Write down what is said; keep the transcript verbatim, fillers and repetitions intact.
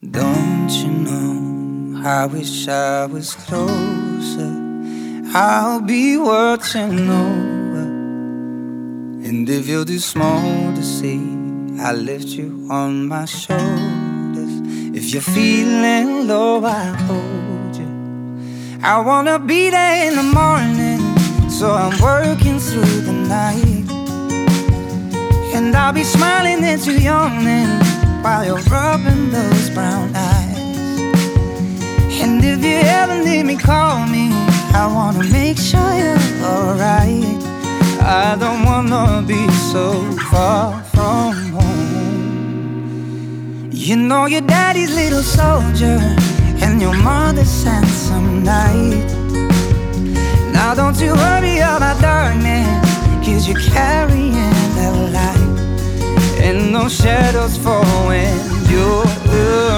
Don't you know, I wish I was closer. I'll be watching over. And if you're too small to see, I'll lift you on my shoulders. If you're feeling low, I'll hold you. I wanna be there in the morning, so I'm working through the night. And I'll be smiling at you yawning while you're rubbing those brown eyes. And if you ever need me, call me. I wanna make sure you're alright. I don't wanna be so far from home. You know your daddy's little soldier and your mother's handsome knight. Now don't you worry about darkness, 'cause you're carrying the light. And no shadows fall when you're